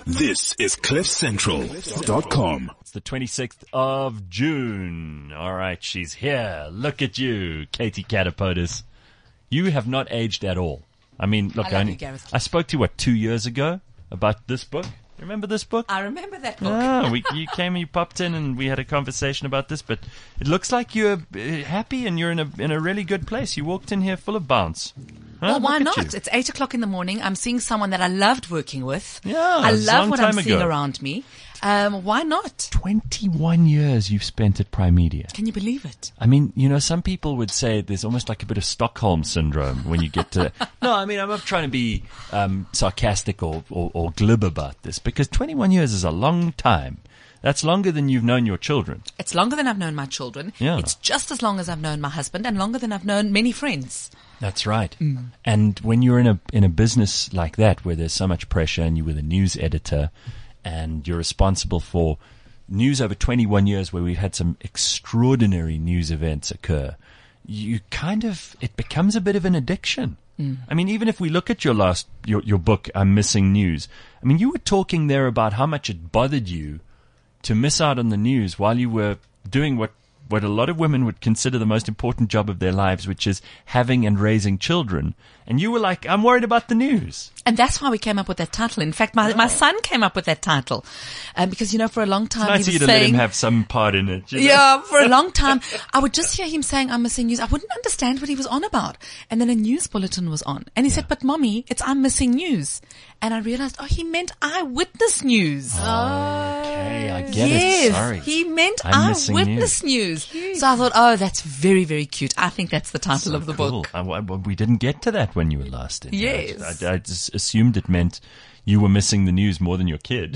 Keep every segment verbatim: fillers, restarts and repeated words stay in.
This is cliff central dot com. It's the twenty-sixth of June. All right, she's here. Look at you, Katie Catapodis. You have not aged at all. I mean, look, I I, love only, you, Gareth. I spoke to you, what, two years ago about this book? Remember this book? I remember that book. Ah, we, you came, you popped in, and we had a conversation about this. But it looks like you're uh, happy and you're in a in a really good place. You walked in here full of bounce. Huh? Well, why Look at not? you. It's eight o'clock in the morning. I'm seeing someone that I loved working with. Yeah, I it was a love long what I'm time seeing ago. around me. Um, why not? Twenty-one years you've spent at Prime Media. Can you believe it? I mean, you know, some people would say there's almost like a bit of Stockholm syndrome when you get to. No, I mean, I'm not trying to be um, sarcastic or, or, or glib about this, because twenty-one years is a long time. That's longer than you've known your children. It's longer than I've known my children. Yeah. It's just as long as I've known my husband, and longer than I've known many friends. That's right. Mm. And when you're in a in a business like that, where there's so much pressure, and you were the news editor, and you're responsible for news over twenty-one years, where we've had some extraordinary news events occur, you kind of, it becomes a bit of an addiction. Mm. I mean, even if we look at your last, your, your book, I'm Missing News, I mean, you were talking there about how much it bothered you to miss out on the news while you were doing what, what a lot of women would consider the most important job of their lives, which is having and raising children. And you were like, I'm worried about the news. And that's why we came up with that title. In fact, my, yeah. my son came up with that title. Um, because, you know, for a long time, it's nice he was of you to saying, let him have some part in it. You know? Yeah, for a long time, I would just hear him saying, I'm missing news. I wouldn't understand what he was on about. And then a news bulletin was on. And he yeah. said, but mommy, it's I'm missing news. And I realized, oh, he meant eyewitness news. Oh, okay, I get yes, it. Sorry. He meant I'm eyewitness news. news. So I thought, oh, that's very, very cute. I think that's the title so of the cool. book. I, I, we didn't get to that when you were last in. Yes. I, I just assumed it meant you were missing the news more than your kid.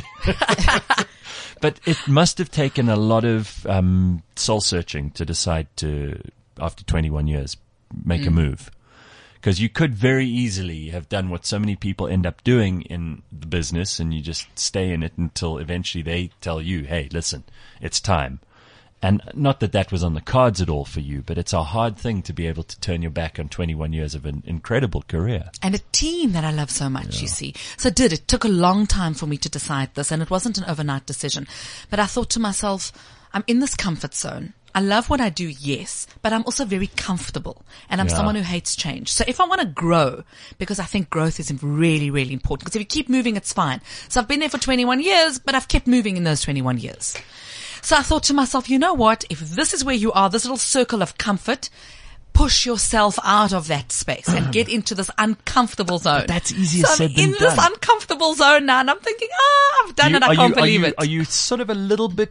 But it must have taken a lot of um, soul searching to decide to, after twenty-one years, make mm. a move. Because you could very easily have done what so many people end up doing in the business, and you just stay in it until eventually they tell you, hey, listen, it's time. And not that that was on the cards at all for you, but it's a hard thing to be able to turn your back on twenty-one years of an incredible career. And a team that I love so much, yeah. you see. So it did. It took a long time for me to decide this, and it wasn't an overnight decision. But I thought to myself, I'm in this comfort zone. I love what I do, yes, but I'm also very comfortable, and I'm yeah. someone who hates change. So if I want to grow, because I think growth is really, really important, because if you keep moving, it's fine. So I've been there for twenty-one years, but I've kept moving in those twenty-one years. So I thought to myself, you know what? If this is where you are, this little circle of comfort, push yourself out of that space and get into this uncomfortable zone. But that's easier so said I'm than in done. this uncomfortable zone now, and I'm thinking, ah, I've done you, it. I can't you, believe are you, it. Are you sort of a little bit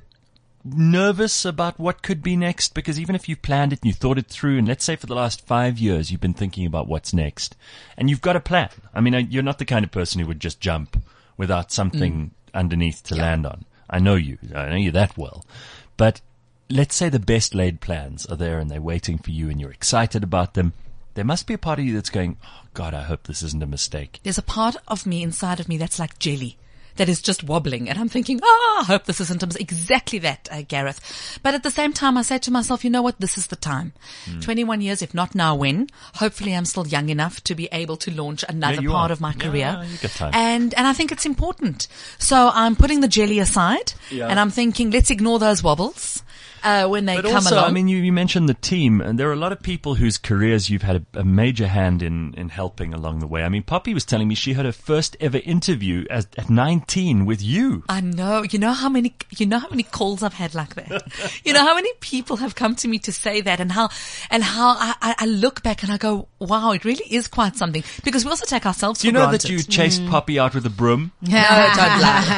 nervous about what could be next? Because even if you've planned it and you thought it through, and let's say for the last five years you've been thinking about what's next, and you've got a plan. I mean, you're not the kind of person who would just jump without something mm. underneath to yeah. land on. I know you. I know you that well. But let's say the best laid plans are there and they're waiting for you and you're excited about them. There must be a part of you that's going, oh, God, I hope this isn't a mistake. There's a part of me inside of me that's like jelly, that is just wobbling. And I'm thinking, oh, I hope this isn't a mistake. Exactly that, uh, Gareth. But at the same time, I say to myself, you know what? This is the time. Mm. twenty-one years, if not now, when? Hopefully I'm still young enough to be able to launch another yeah, part are. of my yeah, career. You got time. And, and I think it's important. So I'm putting the jelly aside yeah. and I'm thinking, let's ignore those wobbles. Uh, when they but come also, along. I mean, you, you mentioned the team, and there are a lot of people whose careers you've had a, a major hand in, in helping along the way. I mean, Poppy was telling me she had her first ever interview as, at nineteen with you. I know. You know how many, you know how many calls I've had like that? You know how many people have come to me to say that, and how, and how I, I, I look back and I go, wow, it really is quite something, because we also take ourselves Do you for know granted. that you chased mm. Poppy out with a broom? No, don't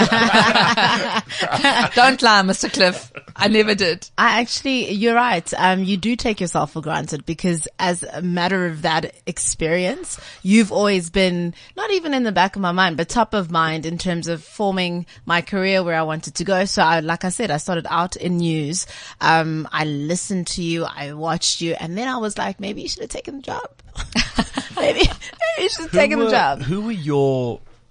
lie. Don't lie, Mister Cliff. I never did. I actually, you're right. Um, you do take yourself for granted, because as a matter of that experience, you've always been not even in the back of my mind, but top of mind in terms of forming my career where I wanted to go. So I, like I said, I started out in news. Um, I listened to you. I watched you. And then I was like, maybe you should have taken the job. maybe, maybe you should have taken were, the job. Who were your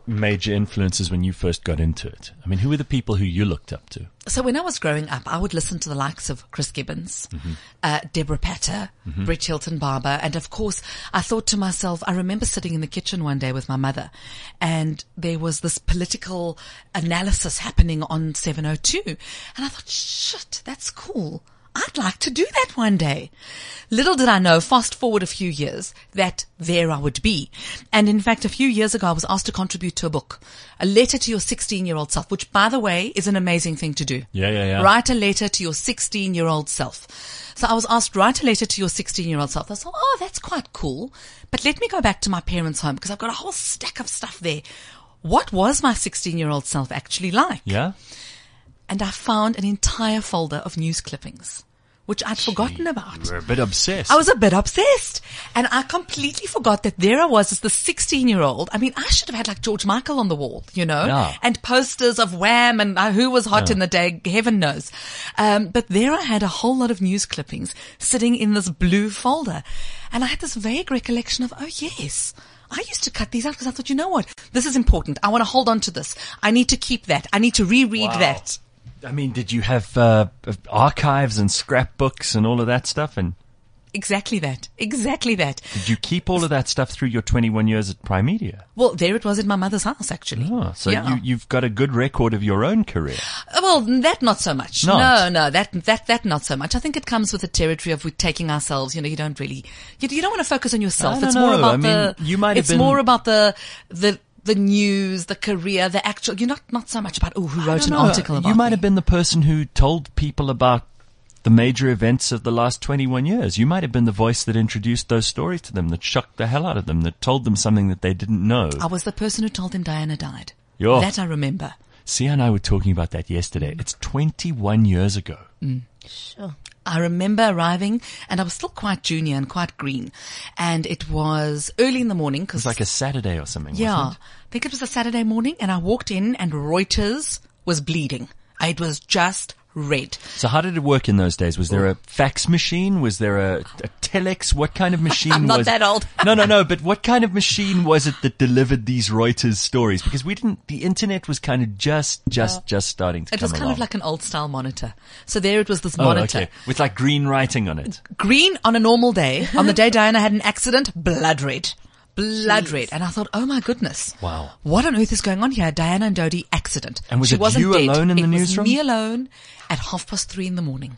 major influences when you first got into it? I mean, who were the people who you looked up to? So when I was growing up, I would listen to the likes of Chris Gibbons, mm-hmm. uh, Deborah Patter, mm-hmm. Brett Hilton Barber. And of course, I thought to myself, I remember sitting in the kitchen one day with my mother and there was this political analysis happening on seven oh two. And I thought, shit, that's cool. I'd like to do that one day. Little did I know, fast forward a few years, that there I would be. And in fact, a few years ago, I was asked to contribute to a book, a letter to your sixteen-year-old self, which, by the way, is an amazing thing to do. Yeah, yeah, yeah. Write a letter to your sixteen-year-old self. So I was asked, write a letter to your sixteen-year-old self. I thought, oh, that's quite cool. But let me go back to my parents' home because I've got a whole stack of stuff there. What was my sixteen-year-old self actually like? Yeah. And I found an entire folder of news clippings, which I'd Gee, forgotten about. You were a bit obsessed. I was a bit obsessed. And I completely forgot that there I was as the sixteen-year-old. I mean, I should have had like George Michael on the wall, you know, yeah. and posters of Wham and uh, who was hot yeah. in the day, heaven knows. Um, but there I had a whole lot of news clippings sitting in this blue folder. And I had this vague recollection of, oh yes, I used to cut these out because I thought, you know what, this is important. I want to hold on to this. I need to keep that. I need to reread wow. that. I mean, did you have uh, archives and scrapbooks and all of that stuff? And exactly that. Exactly that. Did you keep all of that stuff through your twenty-one years at Primedia? Well, there it was in my mother's house, actually. Oh, so yeah. you, you've got a good record of your own career. Well, that not so much. Not. No, no, that that that not so much. I think it comes with the territory of we taking ourselves. You know, you don't really, you, you don't want to focus on yourself. I don't it's know. more about I mean, the. you might have it's been, more about the the. the news, the career, the actual, you're not, not so much about, oh, who wrote an know. article about You might me. have been the person who told people about the major events of the last twenty-one years. You might have been the voice that introduced those stories to them, that shocked the hell out of them, that told them something that they didn't know. I was the person who told them Diana died. Yo. That I remember. Sia and I were talking about that yesterday. It's twenty-one years ago. Mm. Sure. I remember arriving and I was still quite junior and quite green. And it was early in the morning. It was like a Saturday or something, Yeah. wasn't it? I think it was a Saturday morning and I walked in and Reuters was bleeding. It was just red. So how did it work in those days? Was there a fax machine? Was there a, a telex? What kind of machine I'm not was that old. No, no, no. But what kind of machine was it that delivered these Reuters stories? Because we didn't, the internet was kind of just, just, Uh, just starting to It come was kind along. of like an old style monitor. So there it was, this Oh, monitor. okay. With like green writing on it. Green on a normal day. On the day Diana had an accident, blood red. Blood red. And I thought, oh my goodness. Wow. What on earth is going on here? Diana and Dodie accident. And was she it wasn't you dead. alone in the it newsroom? Was me alone at half past three in the morning.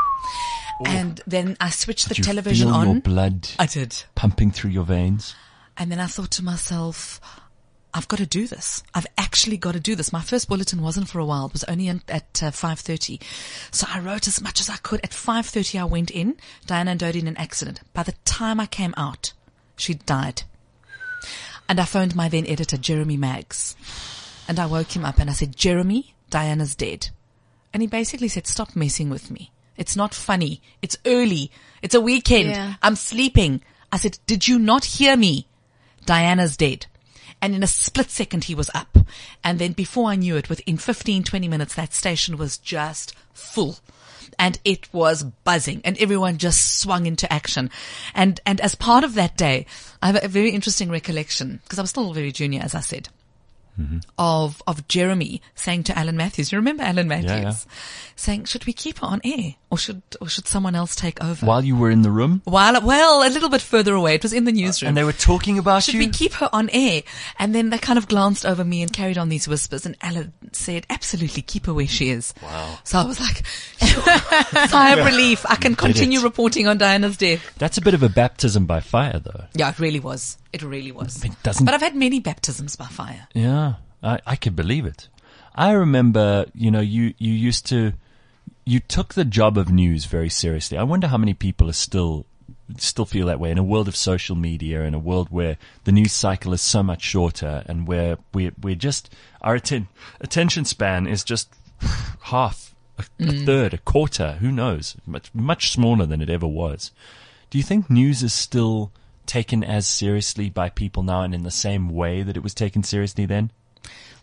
And then I switched Did the you television feel on. your blood I did. pumping through your veins? And then I thought to myself, I've got to do this. I've actually got to do this. My first bulletin wasn't for a while. It was only in, at uh, five thirty. So I wrote as much as I could. At five thirty I went in, Diana and Dodie in an accident. By the time I came out, she died. And I phoned my then editor, Jeremy Maggs. And I woke him up and I said, Jeremy, Diana's dead. And he basically said, stop messing with me. It's not funny. It's early. It's a weekend. Yeah. I'm sleeping. I said, did you not hear me? Diana's dead. And in a split second, he was up. And then before I knew it, within fifteen, twenty minutes, that station was just full. And it was buzzing and everyone just swung into action. And, and as part of that day, I have a very interesting recollection because I was still very junior, as I said. Mm-hmm. Of, of Jeremy saying to Alan Matthews, you remember Alan Matthews? Yeah, yeah. Saying, should we keep her on air or should, or should someone else take over? While you were in the room? While, well, a little bit further away. It was in the newsroom. And they were talking about Should you? we keep her on air? And then they kind of glanced over me and carried on these whispers and Alan said, absolutely, keep her where she is. Wow. So I was like, sigh of relief. I can continue it. reporting on Diana's death. That's a bit of a baptism by fire, though. Yeah, it really was. It really was. It doesn't. But I've had many baptisms by fire. Yeah, I, I could believe it. I remember, you know, you, you used to, you took the job of news very seriously. I wonder how many people are still, still feel that way in a world of social media, in a world where the news cycle is so much shorter and where we, we're just, our atten- attention span is just half, a, a Mm. third, a quarter, who knows, much, much smaller than it ever was. Do you think news is still taken as seriously by people now and in the same way that it was taken seriously then?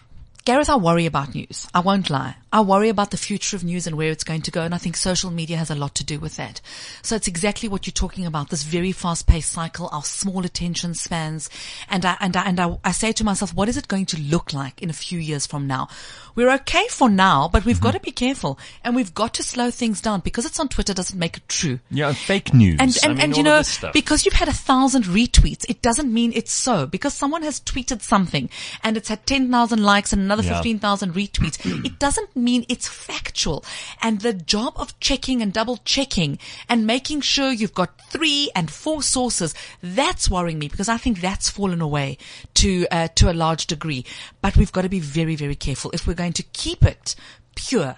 Gareth, I worry about news. I won't lie. I worry about the future of news and where it's going to go. And I think social media has a lot to do with that. So it's exactly what you're talking about, this very fast paced cycle, our small attention spans. And I, and I, and I, I say to myself, what is it going to look like in a few years from now? We're okay for now, but we've mm-hmm. got to be careful and we've got to slow things down because it's on Twitter doesn't make it true. Yeah, fake news. And, and, I mean, and all you know, of this stuff. Because you've had a thousand retweets, it doesn't mean it's so. Because someone has tweeted something and it's had ten thousand likes and another Yeah. fifteen thousand retweets, it doesn't mean it's factual. And the job of checking and double checking and making sure you've got three and four sources, that's worrying me because I think that's fallen away to, uh, to a large degree. But we've got to be very, very careful if we're going to keep it pure.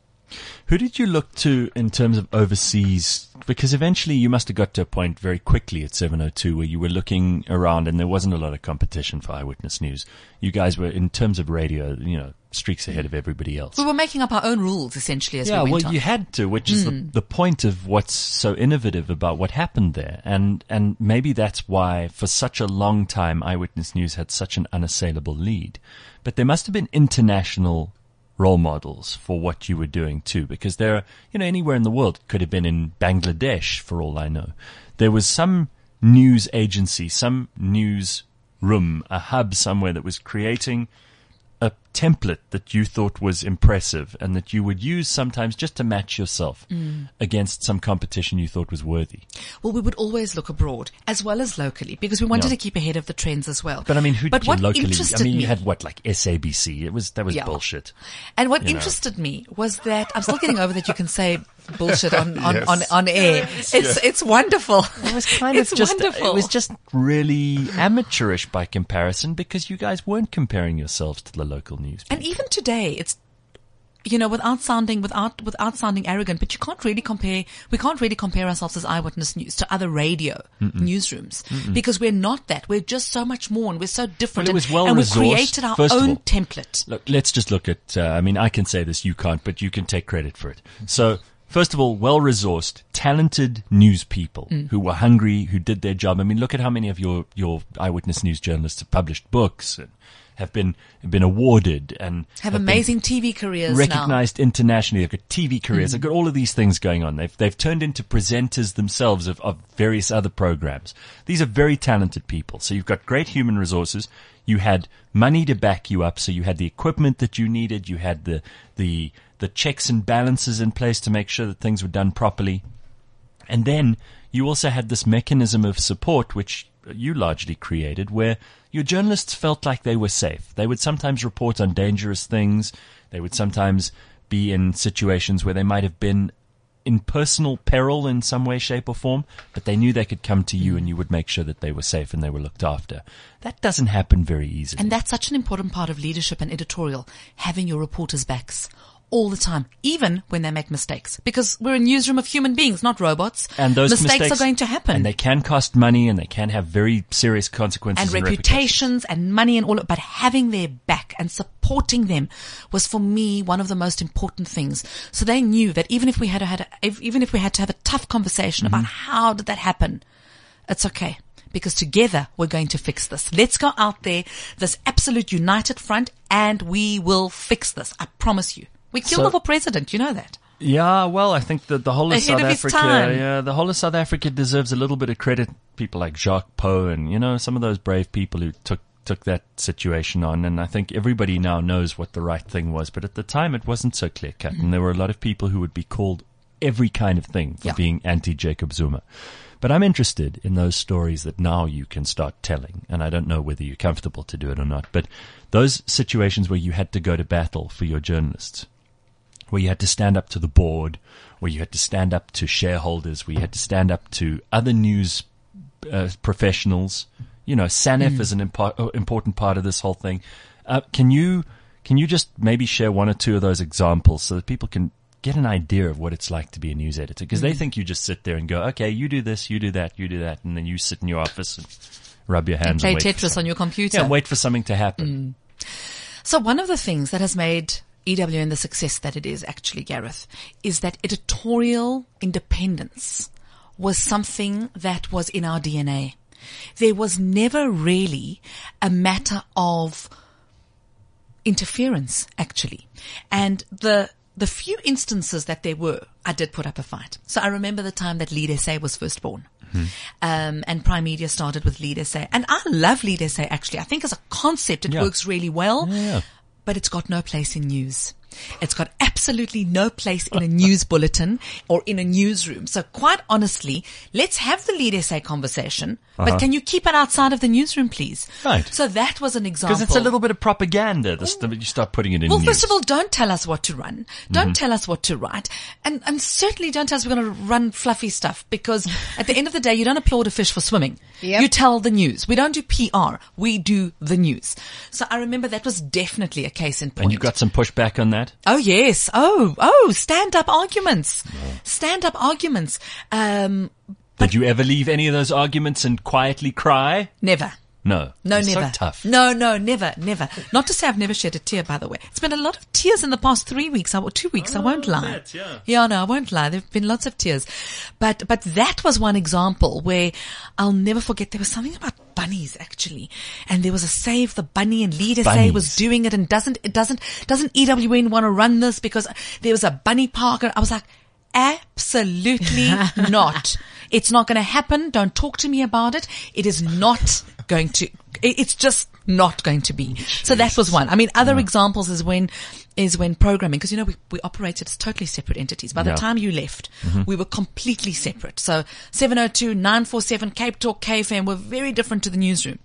Who did you look to in terms of overseas? Because eventually you must have got to a point very quickly at seven oh two where you were looking around and there wasn't a lot of competition for Eyewitness News. You guys were, in terms of radio, you know, streaks ahead of everybody else. We were making up our own rules essentially as yeah, we went well, on. you had to, which is Mm. the, the point of what's so innovative about what happened there. And, and maybe that's why for such a long time Eyewitness News had such an unassailable lead. But there must have been international role models for what you were doing too, because there are, you know, anywhere in the world, it could have been in Bangladesh for all I know. There was some news agency, some news room, a hub somewhere that was creating a template that you thought was impressive and that you would use sometimes just to match yourself mm. against some competition you thought was worthy. Well, we would always look abroad as well as locally because we wanted Yeah. to keep ahead of the trends as well. But I mean, who but did what you locally? interested I mean, me, you had what, like S A B C? It was, that was Yeah. bullshit. And what you know. interested me was that I'm still getting over that you can say bullshit on, on, Yes. on, on air. It's, it's wonderful. It was kind it's of just, wonderful. it was just really amateurish by comparison because you guys weren't comparing yourselves to the local news. And even today, it's, you know, without sounding, without, without sounding arrogant, but you can't really compare, we can't really compare ourselves as Eyewitness News to other radio Mm-mm. newsrooms Mm-mm. because we're not that. We're just so much more and we're so different. Well, it was and, well and we resourced, created our first of own all. template. Look, let's just look at, uh, I mean, I can say this, you can't, but you can take credit for it. So, first of all, well-resourced, talented news people Mm. who were hungry, who did their job. I mean, look at how many of your, your Eyewitness News journalists have published books and have been, have been awarded and Have, been amazing T V careers recognized internationally. They've got T V careers. Mm. They've got all of these things going on. They've, they've turned into presenters themselves of, of various other programs. These are very talented people. So you've got great human resources. You had money to back you up. So you had the equipment that you needed. You had the, the, the checks and balances in place to make sure that things were done properly. And then you also had this mechanism of support, which you largely created, where your journalists felt like they were safe. They would sometimes report on dangerous things. They would sometimes be in situations where they might have been in personal peril in some way, shape or form, but they knew they could come to you and you would make sure that they were safe and they were looked after. That doesn't happen very easily. And that's such an important part of leadership and editorial, having your reporters' backs all the time, even when they make mistakes. Because we're a newsroom of human beings, not robots. And those mistakes, mistakes are going to happen. And they can cost money and they can have very serious consequences. And and reputations and money and all of, but having their back and supporting them was for me one of the most important things. So they knew that even if we had to, had a, if, even if we had to have a tough conversation Mm-hmm. about how did that happen, it's okay. Because together we're going to fix this. Let's go out there, this absolute united front, and we will fix this. I promise you. We killed So- our president, you know that. Yeah, well, I think that the whole of Ahead South of his Africa, time. yeah, the whole of South Africa deserves a little bit of credit. People like Jacques Poe and, you know, some of those brave people who took, took that situation on. And I think everybody now knows what the right thing was. But at the time, it wasn't so clear cut. Mm-hmm. And there were a lot of people who would be called every kind of thing for Yeah. being anti-Jacob Zuma. But I'm interested in those stories that now you can start telling. And I don't know whether you're comfortable to do it or not. But those situations where you had to go to battle for your journalists, where you had to stand up to the board, where you had to stand up to shareholders, where you had to stand up to other news uh, professionals. You know, SANEF Mm. is an impo- important part of this whole thing. Uh, can you can you just maybe share one or two of those examples so that people can get an idea of what it's like to be a news editor? Because Mm. they think you just sit there and go, okay, you do this, you do that, you do that, and then you sit in your office and rub your And hands play and, wait for Tetris something. on your computer. Yeah, wait for something to happen. So one of the things that has made E W N the success that it is actually, Gareth, is that editorial independence was something that was in our D N A. There was never really a matter of interference, actually. And the the few instances that there were, I did put up a fight. So I remember the time that Lead S A was first born. Mm-hmm. Um, and Prime Media started with Lead S A. And I love Lead S A, actually. I think as a concept, it yeah. works really well. Yeah. But it's got no place in news. It's got absolutely no place in a news bulletin or in a newsroom. So quite honestly, let's have the Lead S A conversation, uh-huh. but can you keep it outside of the newsroom, please? Right. So that was an example. Because it's a little bit of propaganda. The st- you start putting it in Well, news. first of all, don't tell us what to run. Don't Mm-hmm. tell us what to write. And, and certainly don't tell us we're going to run fluffy stuff, because at the end of the day, you don't applaud a fish for swimming. Yep. You tell the news. We don't do P R. We do the news. So I remember that was definitely a case in point. And you got some pushback on that? Oh, yes. Oh, oh, stand-up arguments. Stand-up arguments. Um, Did you ever leave any of those arguments and quietly cry? never. No. No, It's never. So tough. No, no, never, never. Not to say I've never shed a tear, by the way. It's been a lot of tears in the past three weeks, or two weeks. I won't lie. bet, yeah. Yeah, no, I won't lie. There've been lots of tears. But, but that was one example where I'll never forget. There was something about bunnies, actually. And there was a Save the Bunny, and Lead S A Bunnies. was doing it, and doesn't, it doesn't, doesn't E W N want to run this because there was a bunny park? And I was like, absolutely not. It's not going to happen. Don't talk to me about it. It is not going to, it's just not going to be. So that was one. I mean, other Yeah. examples is when, is when programming, because you know, we, we operated as totally separate entities. By the Yeah. time you left, we were completely separate. So seven oh two, nine four seven, Cape Talk, K F M were very different to the newsroom.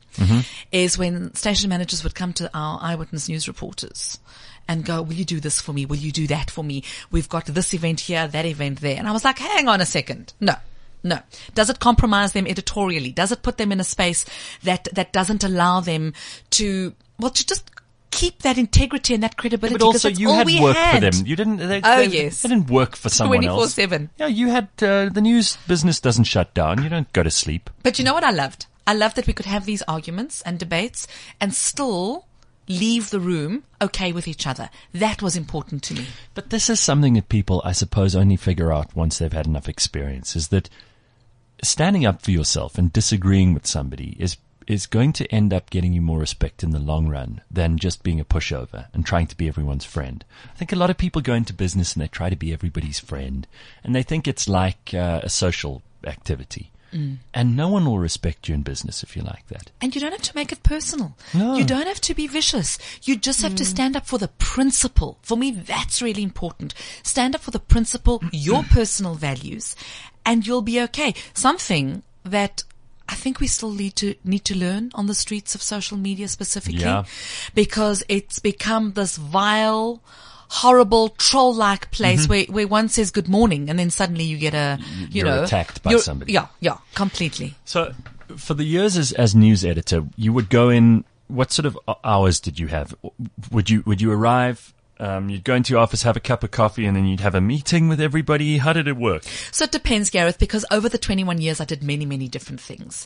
Is when station managers would come to our eyewitness news reporters and go, will you do this for me? Will you do that for me? We've got this event here, that event there. And I was like, hang on a second. No. No. Does it compromise them editorially? Does it put them in a space that, that doesn't allow them to, well, to just keep that integrity and that credibility? But also, 'cause that's you all had we work had. for them. You didn't. They, Oh, they, yes. They didn't work for someone else. twenty-four seven. Yeah, you had uh, the news business doesn't shut down. You don't go to sleep. But you know what I loved? I loved that we could have these arguments and debates and still leave the room okay with each other. That was important to me. But this is something that people, I suppose, only figure out once they've had enough experience. Is that standing up for yourself and disagreeing with somebody is is going to end up getting you more respect in the long run than just being a pushover and trying to be everyone's friend. I think a lot of people go into business and they try to be everybody's friend, and they think it's like uh, a social activity. Mm. And no one will respect you in business if you're like that. And you don't have to make it personal. No. You don't have to be vicious. You just have mm. to stand up for the principle. For me, that's really important. Stand up for the principle, your personal values, and you'll be okay. Something that I think we still need to need to learn on the streets of social media specifically, yeah. because it's become this vile, horrible troll-like place mm-hmm. where, where one says good morning and then suddenly you get a, you you're know, attacked by you're- somebody. Yeah, yeah, completely. So for the years as, as news editor, you would go in, what sort of hours did you have? Would you, would you arrive? Um, you'd go into your office, have a cup of coffee, and then you'd have a meeting with everybody. How did it work? So it depends, Gareth, because over the twenty-one years, I did many, many different things.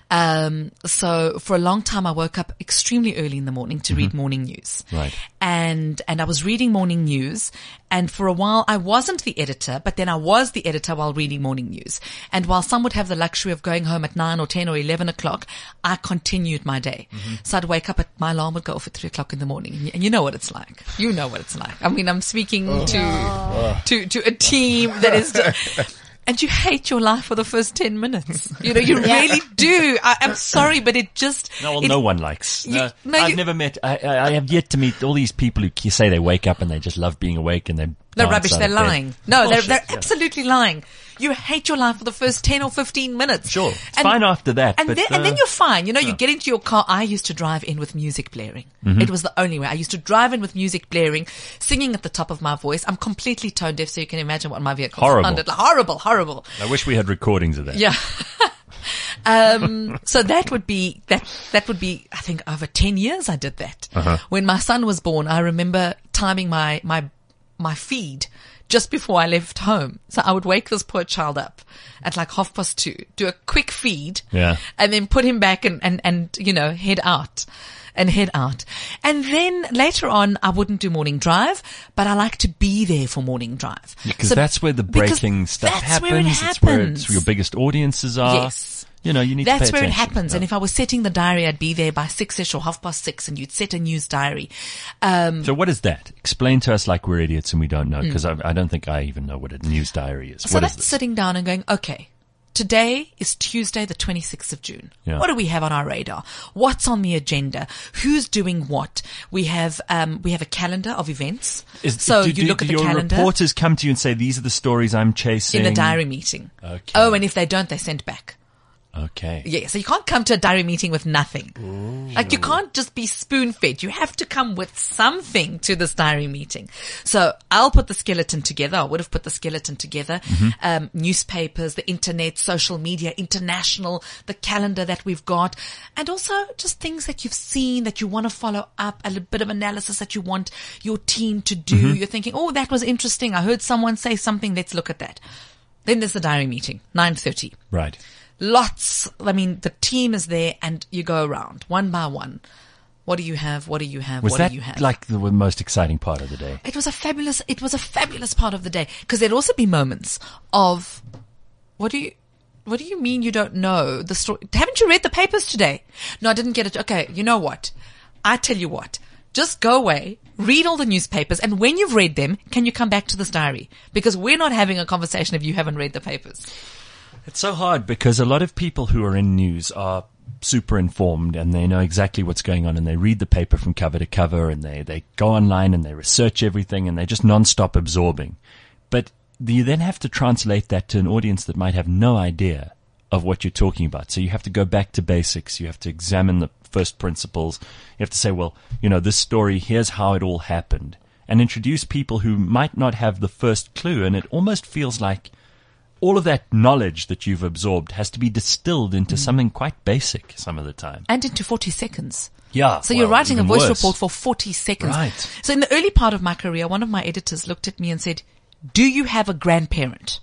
Um, so for a long time, I woke up extremely early in the morning to mm-hmm. read morning news. Right. And, and I was reading morning news. And for a while, I wasn't the editor, but then I was the editor while reading morning news. And while some would have the luxury of going home at nine or ten or eleven o'clock, I continued my day. Mm-hmm. So I'd wake up at, my alarm would go off at three o'clock in the morning. And you know what it's like. You know what it's like. I mean, I'm speaking oh. to, oh. to, to a team that is, and you hate your life for the first ten minutes. You know, you yeah. really do. I, I'm sorry, but it just. No, well, it, no one likes. You, no, no, I've you, never met, I, I, I have yet to meet all these people who say they wake up and they just love being awake and they. They're rubbish. They're lying. No, Bullshit, they're, they're yeah. absolutely lying. You hate your life for the first ten or fifteen minutes. Sure. It's and, fine after that. And, but, then, uh, and then you're fine. You know, yeah. you get into your car. I used to drive in with music blaring. Mm-hmm. It was the only way. I used to drive in with music blaring, singing at the top of my voice. I'm completely tone deaf, so you can imagine what my vehicle horrible. sounded like. Horrible, horrible. I wish we had recordings of that. Yeah. um, so that would be, that, that would be, I think over ten years I did that. Uh-huh. When my son was born, I remember timing my, my, my feed just before I left home. So I would wake this poor child up at like half past two, do a quick feed, yeah. and then put him back and, and, and, you know, head out and head out. And then later on, I wouldn't do morning drive, but I like to be there for morning drive. Because so, that's where the breaking stuff that's happens. Where it it's where happens. it's, your biggest audiences are. Yes. You know, you need That's to pay where it attention. happens. Yeah. And if I was setting the diary, I'd be there by six-ish or half past six, and you'd set a news diary. Um, So what is that? Explain to us like we're idiots and we don't know, because I, I don't think I even know what a news diary is. so What is that's this? sitting down and going, okay, today is Tuesday, the twenty-sixth of June. Yeah. What do we have on our radar? What's on the agenda? Who's doing what? We have, um, we have a calendar of events. Is- so do, you do, look do at the your calendar reporters come to you and say, these are the stories I'm chasing? in the diary meeting. Okay. Oh, and if they don't, they send back. Okay. Yeah, so you can't come to a diary meeting with nothing. Like you can't just be spoon-fed. You have to come with something to this diary meeting. So I'll put the skeleton together. I would have put the skeleton together. Mm-hmm. Um, newspapers, the internet, social media, international, the calendar that we've got, and also just things that you've seen that you want to follow up, a little bit of analysis that you want your team to do. Mm-hmm. You're thinking, oh, that was interesting. I heard someone say something. Let's look at that. Then there's the diary meeting, nine thirty. Right. Lots. I mean, the team is there and you go around one by one. What do you have? What do you have? Was what that do you have? like the most exciting part of the day? It was a fabulous, it was a fabulous part of the day, because there'd also be moments of, what do you, what do you mean you don't know the story? Haven't you read the papers today? No, I didn't get it. Okay. You know what? I tell you what, just go away, read all the newspapers, and when you've read them, can you come back to this diary? Because we're not having a conversation if you haven't read the papers. It's so hard because a lot of people who are in news are super informed and they know exactly what's going on, and they read the paper from cover to cover, and they, they go online and they research everything, and they're just non-stop absorbing. But you then have to translate that to an audience that might have no idea of what you're talking about. So you have to go back to basics. You have to examine the first principles. You have to say, well, you know, this story, here's how it all happened, and introduce people who might not have the first clue. And it almost feels like all of that knowledge that you've absorbed has to be distilled into mm. something quite basic some of the time. And into forty seconds. Yeah. So well, you're writing a voice worse. report for forty seconds. Right. So in the early part of my career, one of my editors looked at me and said, do you have a grandparent?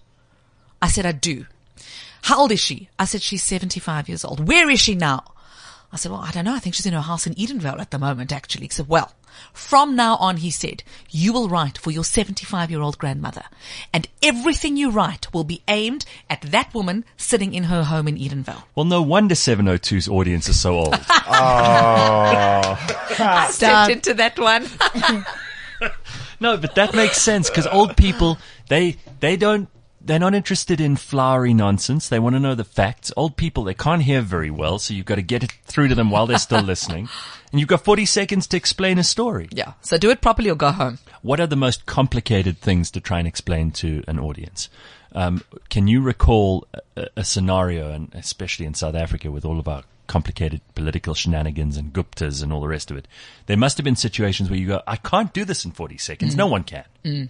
I said, I do. How old is she? I said, she's seventy-five years old. Where is she now? I said, well, I don't know. I think she's in her house in Edenvale at the moment, actually. He said, well, from now on, he said, you will write for your seventy-five-year-old grandmother, and everything you write will be aimed at that woman sitting in her home in Edenvale. Well, no wonder seven oh two's audience is so old. I stepped into that one. No, but that makes sense, because old people, they they don't, they're not interested in flowery nonsense. They want to know the facts. Old people, they can't hear very well, so you've got to get it through to them while they're still listening. And you've got forty seconds to explain a story. Yeah, so do it properly or go home. What are the most complicated things to try and explain to an audience? Um, can you recall a, a scenario, and especially in South Africa with all of our complicated political shenanigans and Guptas and all the rest of it, there must have been situations where you go, I can't do this in forty seconds. Mm. No one can. Mm.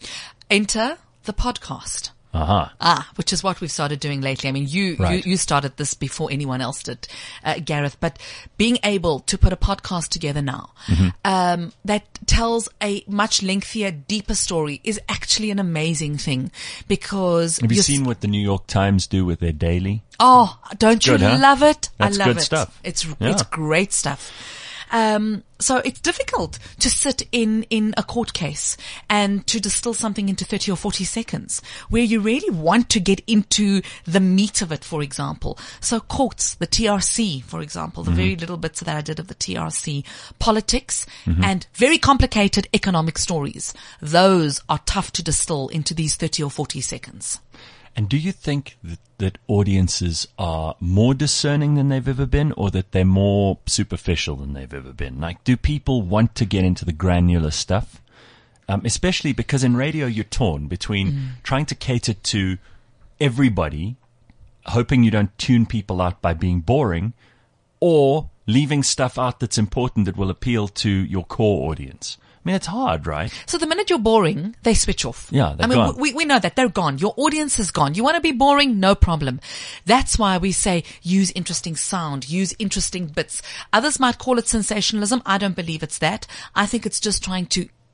Enter the podcast. Uh-huh. Ah, which is what we've started doing lately. I mean, you, Right. you, you started this before anyone else did, uh, Gareth, but being able to put a podcast together now, Mm-hmm. um, that tells a much lengthier, deeper story is actually an amazing thing, because Have you you're seen what the New York Times do with their daily? Oh, don't you Good, huh? love it? That's I love good it. stuff. It's Yeah. it's great stuff. Um, so it's difficult to sit in, in a court case and to distill something into thirty or forty seconds, where you really want to get into the meat of it, for example. So courts, the T R C, for example, the Mm-hmm. very little bits that I did of the T R C, politics, and very complicated economic stories. Those are tough to distill into these thirty or forty seconds. And do you think that, that audiences are more discerning than they've ever been, or that they're more superficial than they've ever been? Like, do people want to get into the granular stuff? Um, especially because in radio you're torn between mm. trying to cater to everybody, hoping you don't tune people out by being boring, or leaving stuff out that's important that will appeal to your core audience. I mean, it's hard, right? So the minute you're boring, they switch off. Yeah, they're I mean, gone. we we know that they're gone. Your audience is gone. You want to be boring? No problem. That's why we say use interesting sound, use interesting bits. Others might call it sensationalism. I don't believe it's that. I think it's just trying to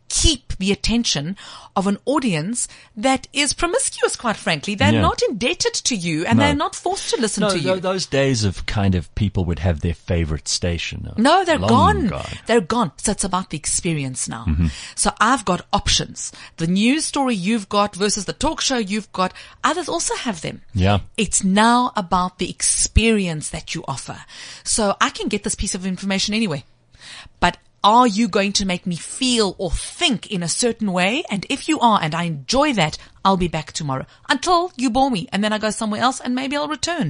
keep the attention of an audience that is promiscuous, quite frankly. They're Yeah. not indebted to you, and No. they're not forced to listen No, to you. tho- those days of kind of people would have their favorite station. are No, they're long gone. They're gone. So it's about the experience now. Mm-hmm. So I've got options. The news story you've got versus the talk show you've got. Others also have them. Yeah. It's now about the experience that you offer. So I can get this piece of information anyway. But are you going to make me feel or think in a certain way? And if you are, and I enjoy that, I'll be back tomorrow until you bore me. And then I go somewhere else and maybe I'll return.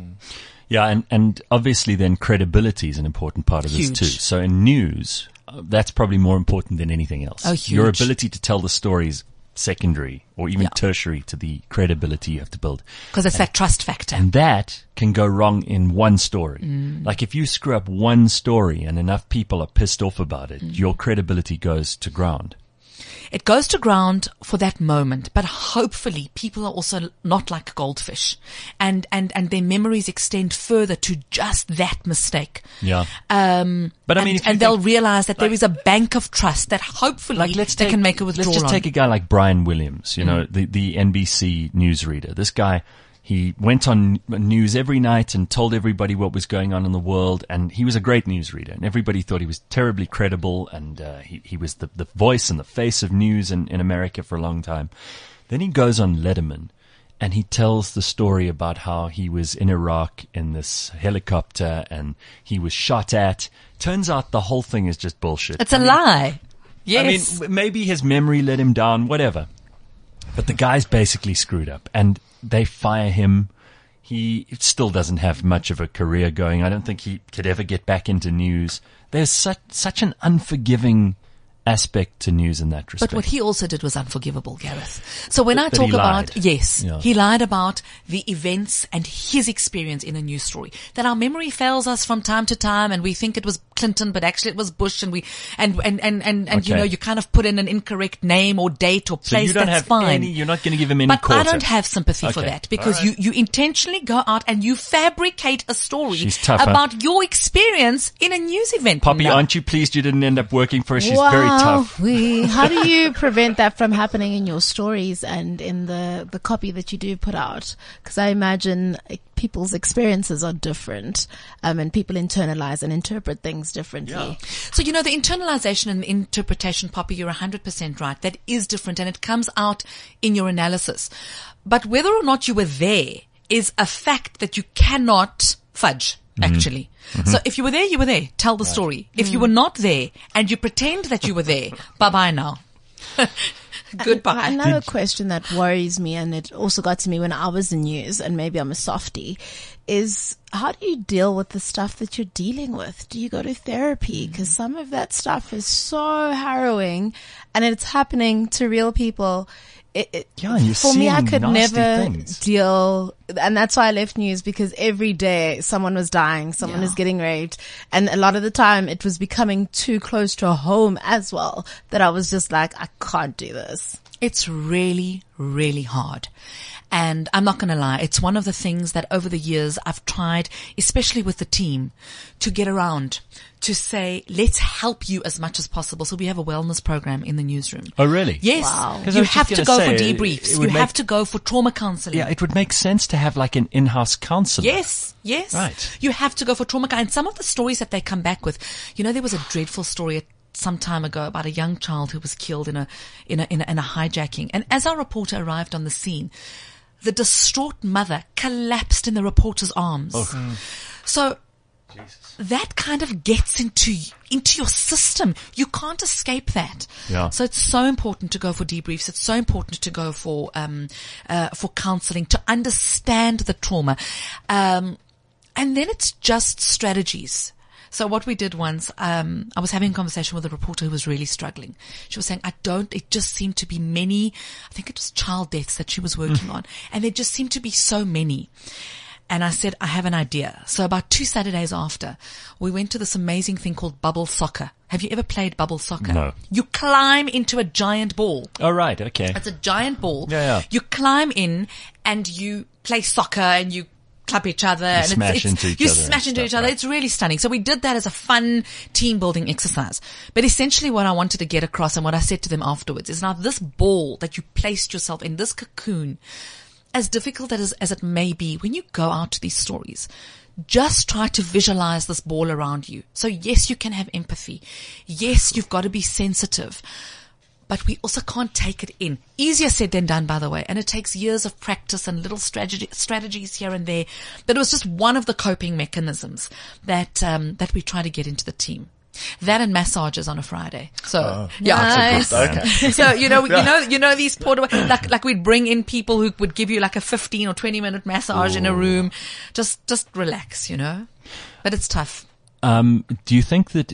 Yeah, and, and obviously then credibility is an important part of Huge. this too. So in news, uh, that's probably more important than anything else. Oh, huge. Your ability to tell the story is secondary or even Yeah. tertiary to the credibility you have to build. Because it's that trust factor. And that can go wrong in one story. Mm. Like if you screw up one story and enough people are pissed off about it, Mm. your credibility goes to ground. It goes to ground for that moment, but hopefully people are also not like goldfish, and, and, and their memories extend further to just that mistake. Yeah. Um, But I and, mean, if you and they'll think- realize that there like- is a bank of trust that hopefully Like let's they take, can make a withdrawal Let's just on. take a guy like Brian Williams, you know, Mm. the, the N B C newsreader. This guy, he went on news every night and told everybody what was going on in the world, and he was a great newsreader, and everybody thought he was terribly credible, and uh, he, he was the, the voice and the face of news in, in America for a long time. Then he goes on Letterman, and he tells the story about how he was in Iraq in this helicopter, and he was shot at. Turns out the whole thing is just bullshit. It's a lie. Yes. I mean, w- maybe his memory let him down, whatever. But the guy's basically screwed up, and they fire him. He still doesn't have much of a career going. I don't think he could ever get back into news. There's such such an unforgiving aspect to news in that respect. But what he also did was unforgivable, Gareth. So when That- I that talk he about, lied. yes, Yeah. he lied about the events and his experience in a news story. That our memory fails us from time to time, and we think it was Clinton, but actually it was Bush, and we, and, and, and, and, and you Okay. know, you kind of put in an incorrect name or date or so place. you don't that's have fine. any. You're not going to give him any But quarter. I don't have sympathy for Okay. that, because All right. you, you intentionally go out and you fabricate a story She's tough, huh? about your experience in a news event. Poppy, No. aren't you pleased you didn't end up working for her? She's wow, very tough. we- how do you prevent that from happening in your stories and in the, the copy that you do put out? Because I imagine uh, people's experiences are different, um, and people internalize and interpret things differently. So, you know, the internalization and the interpretation, Poppy, you're one hundred percent right. That is different, and it comes out in your analysis. But whether or not you were there is a fact that you cannot fudge, actually. So if you were there, you were there. Tell the story. If you were not there and you pretend that you were there, bye-bye now. Goodbye. Another question that worries me, and it also got to me when I was in news, and maybe I'm a softie, is how do you deal with the stuff that you're dealing with? Do you go to therapy? Because some of that stuff is so harrowing, and it's happening to real people. It, it, Yeah, and you're for me, I seeing could nasty never things. deal, and that's why I left news, because every day someone was dying, someone Yeah. was getting raped, and a lot of the time it was becoming too close to home as well, that I was just like, I can't do this. It's really, really hard. And I'm not going to lie, it's one of the things that over the years I've tried, especially with the team, to get around, to say, let's help you as much as possible. So we have a wellness program in the newsroom. Oh, really? Yes. Wow. 'Cause I You was just have to gonna go say, for it- debriefs. it would You make- have to go for trauma counseling. Yeah, it would make sense to have like an in-house counselor. Yes, yes. Right. You have to go for trauma. And some of the stories that they come back with, you know, there was a dreadful story some time ago about a young child who was killed in a, in a, in a, in a hijacking. And as our reporter arrived on the scene, the distraught mother collapsed in the reporter's arms. So that kind of gets into, into your system. You can't escape that. Yeah. So it's so important to go for debriefs. It's so important to go for, um, uh, for counseling, to understand the trauma. Um, and then it's just strategies. So what we did once, um, I was having a conversation with a reporter who was really struggling. She was saying, I don't, it just seemed to be many, I think it was child deaths that she was working on. And there just seemed to be so many. And I said, I have an idea. So about two Saturdays after, we went to this amazing thing called bubble soccer. Have you ever played bubble soccer? No. You climb into a giant ball. Oh, right. Okay. It's a giant ball. Yeah, yeah. You climb in and you play soccer and you club each other. You and smash it's, it's, into each you other. You smash into stuff, each other. right. It's really stunning. So we did that as a fun team building exercise. But essentially what I wanted to get across and what I said to them afterwards is now this ball that you placed yourself in, this cocoon, as difficult as, as it may be, when you go out to these stories, just try to visualize this ball around you. So yes, you can have empathy. Yes, you've got to be sensitive. But we also can't take it in. Easier said than done, by the way. And it takes years of practice and little strategy, strategies here and there. But it was just one of the coping mechanisms that, um, that we try to get into the team. That and massages on a Friday. So, Oh, yeah. nice. Okay. So, you know, you know, you know, these portable, like, like we'd bring in people who would give you like a fifteen or twenty minute massage Ooh. in a room. Just, just relax, you know, but it's tough. Um, do you think that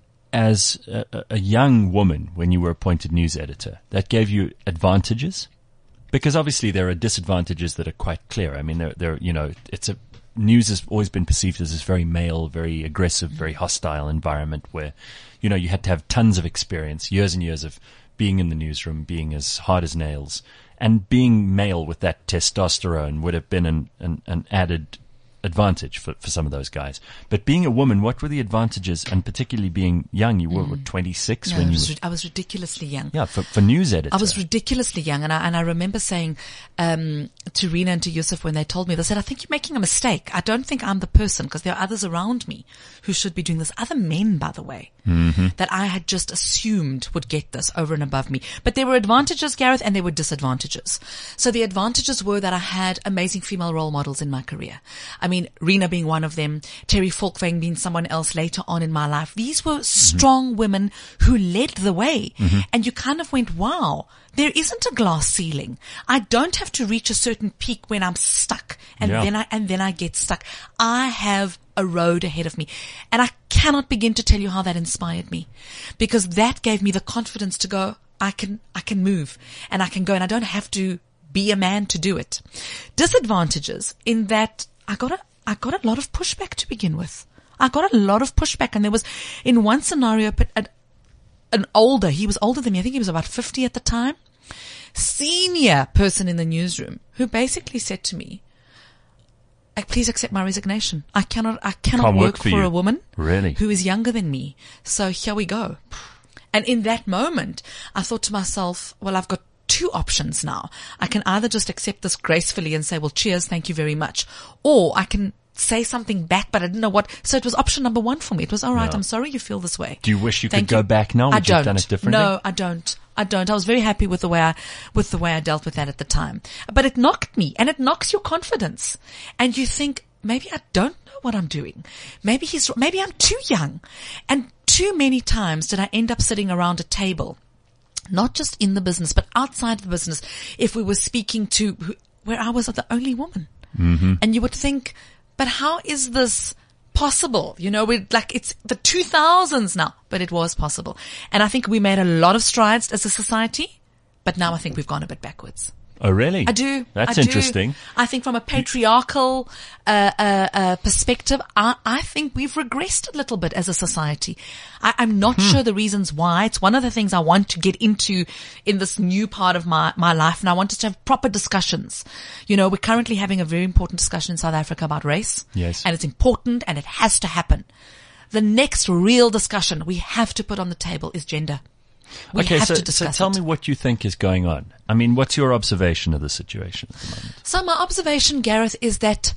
as a, a young woman, when you were appointed news editor, that gave you advantages? Because obviously there are disadvantages that are quite clear. I mean, there, there, you know, it's a, news has always been perceived as this very male, very aggressive, very hostile environment where, you know, you had to have tons of experience, years and years of being in the newsroom, being as hard as nails, and being male with that testosterone would have been an, an, an added advantage for, for some of those guys. But being a woman, what were the advantages? And particularly being young, you were, mm. what, twenty-six no, when I you was, were, I was ridiculously young. Yeah, for, for news editor. I was ridiculously young. And I, and I remember saying, um, to Rena and to Yusuf when they told me, they said, I think you're making a mistake. I don't think I'm the person, because there are others around me who should be doing this. Other men, by the way, mm-hmm. that I had just assumed would get this over and above me. But there were advantages, Gareth, and there were disadvantages. So the advantages were that I had amazing female role models in my career. I mean, Rena being one of them, Terry Falkvang being someone else later on in my life. These were strong mm-hmm. women who led the way. Mm-hmm. And you kind of went, wow, there isn't a glass ceiling. I don't have to reach a certain peak when I'm stuck. And yeah. then I, and then I get stuck. I have a road ahead of me. And I cannot begin to tell you how that inspired me, because that gave me the confidence to go, I can, I can move and I can go, and I don't have to be a man to do it. Disadvantages in that I got a, I got a lot of pushback to begin with. I got a lot of pushback, and there was, in one scenario, an, an older, he was older than me, I think he was about fifty at the time, senior person in the newsroom who basically said to me, please accept my resignation. I cannot, I cannot Can't work, work for, for you. a woman really? who is younger than me. So here we go. And in that moment, I thought to myself, well, I've got two options now. I can either just accept this gracefully and say, well, cheers, thank you very much. Or I can say something back, but I didn't know what. So it was option number one for me. It was, all right, No. I'm sorry you feel this way. Do you wish you Thank could go you. back now? Would I you don't. have done it differently? No, I don't. I don't. I was very happy with the way I, with the way I dealt with that at the time. But it knocked me, and it knocks your confidence. And you think, maybe I don't know what I'm doing. Maybe he's, maybe I'm too young. And too many times did I end up sitting around a table, not just in the business, but outside the business, if we were speaking to, where I was the only woman. Mm-hmm. And you would think, but how is this possible? You know, we're like, it's the two thousands now, but it was possible. And I think we made a lot of strides as a society, but now I think we've gone a bit backwards. Oh, really? I do. That's I do. interesting. I think from a patriarchal uh, uh, uh, perspective, I, I think we've regressed a little bit as a society. I, I'm not hmm. sure the reasons why. It's one of the things I want to get into in this new part of my, my life, and I want us to have proper discussions. You know, we're currently having a very important discussion in South Africa about race. Yes. And it's important, and it has to happen. The next real discussion we have to put on the table is gender. We okay, have so, to discuss so tell it. me what you think is going on. I mean, what's your observation of the situation at the moment? So my observation, Gareth, is that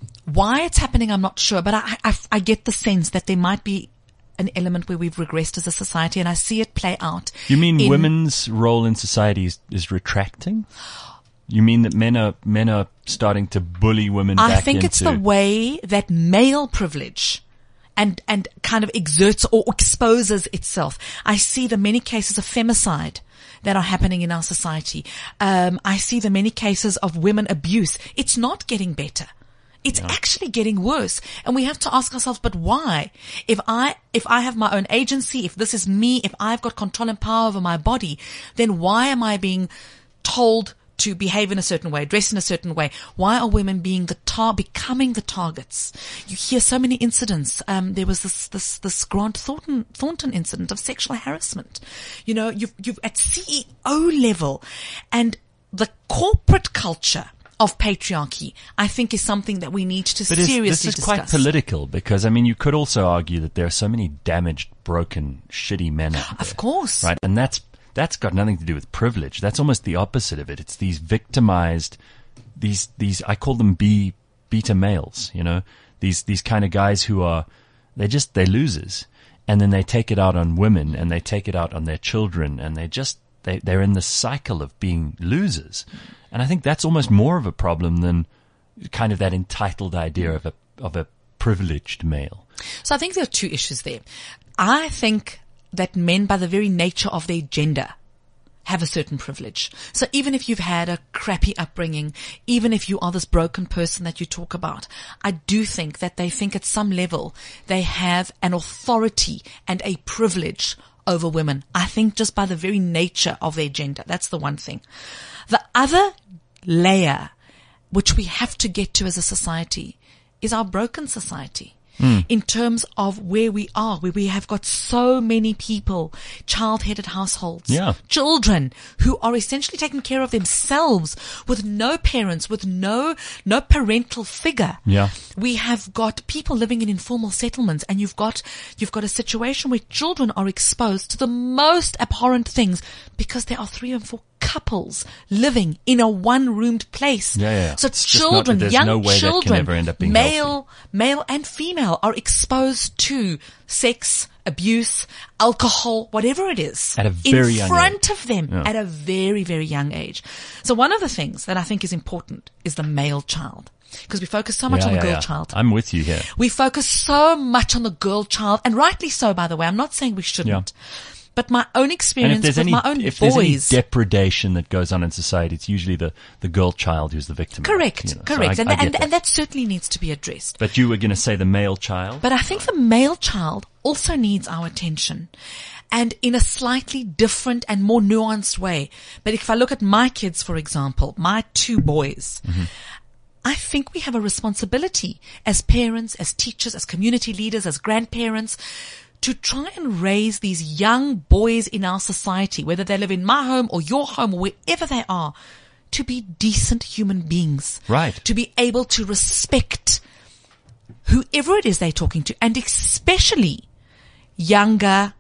why it's happening, I'm not sure, but I, I, I get the sense that there might be an element where we've regressed as a society, and I see it play out. You mean in, women's role in society is, is retracting? You mean that men are men are starting to bully women I back think into... it's the way that male privilege and, and kind of exerts or exposes itself. I see the many cases of femicide that are happening in our society. Um, I see the many cases of women abuse. It's not getting better. It's yeah. actually getting worse. And we have to ask ourselves, but why? If I, if I have my own agency, if this is me, if I've got control and power over my body, then why am I being told to behave in a certain way, dress in a certain way? Why are women being the tar, becoming the targets? You hear so many incidents. Um, there was this, this, this Grant Thornton, Thornton incident of sexual harassment. You know, you've, you've at C E O level, and the corporate culture of patriarchy, I think is something that we need to But is, seriously this is discuss. quite political because, I mean, you could also argue that there are so many damaged, broken, shitty men out there. Of course. Right? And that's, that's got nothing to do with privilege. That's almost the opposite of it. It's these victimized, these, these, I call them B, beta males, you know, these, these kind of guys who are, they just, they're losers. And then they take it out on women and they take it out on their children and they just, they, they're in the cycle of being losers. And I think that's almost more of a problem than kind of that entitled idea of a, of a privileged male. So I think there are two issues there. I think that men, by the very nature of their gender, have a certain privilege. So even if you've had a crappy upbringing, even if you are this broken person that you talk about, I do think that they think at some level they have an authority and a privilege over women. I think just by the very nature of their gender. That's the one thing. The other layer, which we have to get to as a society, is our broken society. Mm. In terms of where we are, where we have got so many people, child-headed households, yeah. children who are essentially taking care of themselves with no parents, with no, no parental figure. Yeah. We have got people living in informal settlements and you've got, you've got a situation where children are exposed to the most abhorrent things because there are three and four couples living in a one-roomed place. Yeah, yeah. So It's just children, not, there's young no way children, that can ever end up being male, healthy. male and female are exposed to sex, abuse, alcohol, whatever it is. At a very in young front age. of them Yeah. at a very, very young age. So one of the things that I think is important is the male child. Because we focus so much Yeah, on the yeah, girl yeah. child. I'm with you here. We focus so much on the girl child, and rightly so, by the way. I'm not saying we shouldn't. But my own And if experience there's with any, my own if there's any boys. depredation that goes on in society, it's usually the, the girl child who's the victim. of it, Correct, you know. So correct. I- and, I get and, that. and that certainly needs to be addressed. But you were going to say the male child? But I think the male child also needs our attention, and in a slightly different and more nuanced way. But if I look at my kids, for example, my two boys, mm-hmm. I think we have a responsibility as parents, as teachers, as community leaders, as grandparents, to try and raise these young boys in our society, whether they live in my home or your home or wherever they are, to be decent human beings. Right. To be able to respect whoever it is they're talking to, and especially younger,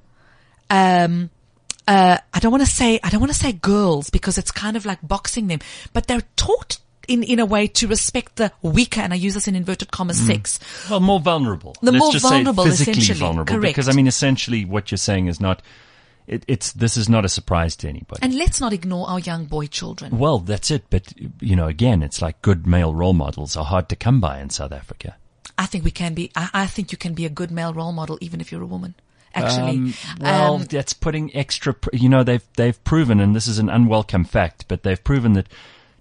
um, uh, I don't want to say, I don't want to say girls because it's kind of like boxing them, but they're taught in, in a way to respect the weaker, and I use this in inverted commas, mm. sex. Well, more vulnerable. The Let's more just vulnerable, say physically essentially. vulnerable. Correct. Because, I mean, essentially what you're saying is not, it, it's, this is not a surprise to anybody. And let's not ignore our young boy children. Well, that's it. But, you know, again, it's like good male role models are hard to come by in South Africa. I think we can be, I, I think you can be a good male role model even if you're a woman. Actually, um, well, um, that's putting extra, pr- you know, they've, they've proven, and this is an unwelcome fact, but they've proven that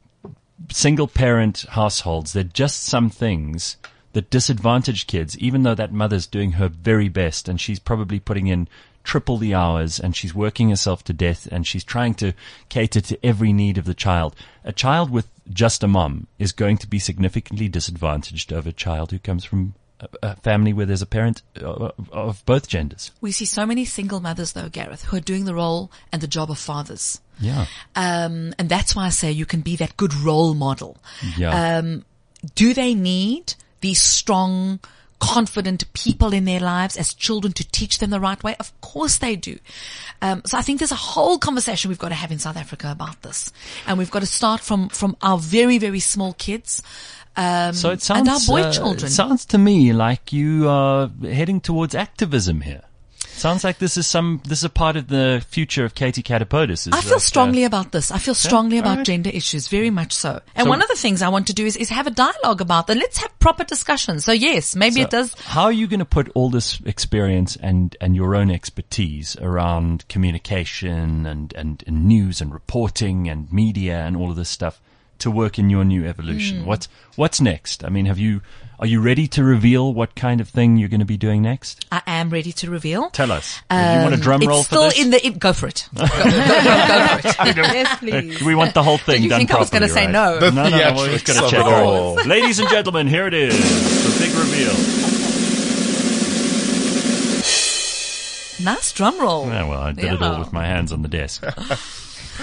single parent households, there are just some things that disadvantage kids, even though that mother's doing her very best and she's probably putting in triple the hours and she's working herself to death and she's trying to cater to every need of the child. A child with just a mom is going to be significantly disadvantaged over a child who comes from a, a family where there's a parent of, of both genders. We see so many single mothers though, Gareth, who are doing the role and the job of fathers. Yeah. Um, and that's why I say you can be that good role model. Yeah. Um, do they need these strong, confident people in their lives as children to teach them the right way? Of course they do. Um, so I think there's a whole conversation we've got to have in South Africa about this. And we've got to start from, from our very, very small kids. Um, so it sounds, and our boy uh, children. It sounds to me like you are heading towards activism here. Sounds like this is some, this is a part of the future of Katie Catapodis. I feel like, strongly uh, about this. I feel strongly yeah, about right. gender issues, very much so. And So- one of the things I want to do is, is have a dialogue about that. Let's have proper discussions. So yes, maybe So it does. How are you going to put all this experience and, and your own expertise around communication and, and, and news and reporting and media and all of this stuff to work in your new evolution? Mm. What's, what's next? I mean, have you, are you ready to reveal what kind of thing you're going to be doing next? I am ready to reveal. Tell us. Do you want a Um, drum roll it's for still this? in the, it, go for it. Go, go, go, go for it. Yes, please. We want the whole thing Did you done think I was properly, gonna say right? no? The no, no, no, we're just going to theatrics check of it it out. all. Ladies and gentlemen, here it is. The big reveal. Nice drum roll. Yeah, well, I did it all with my hands on the desk.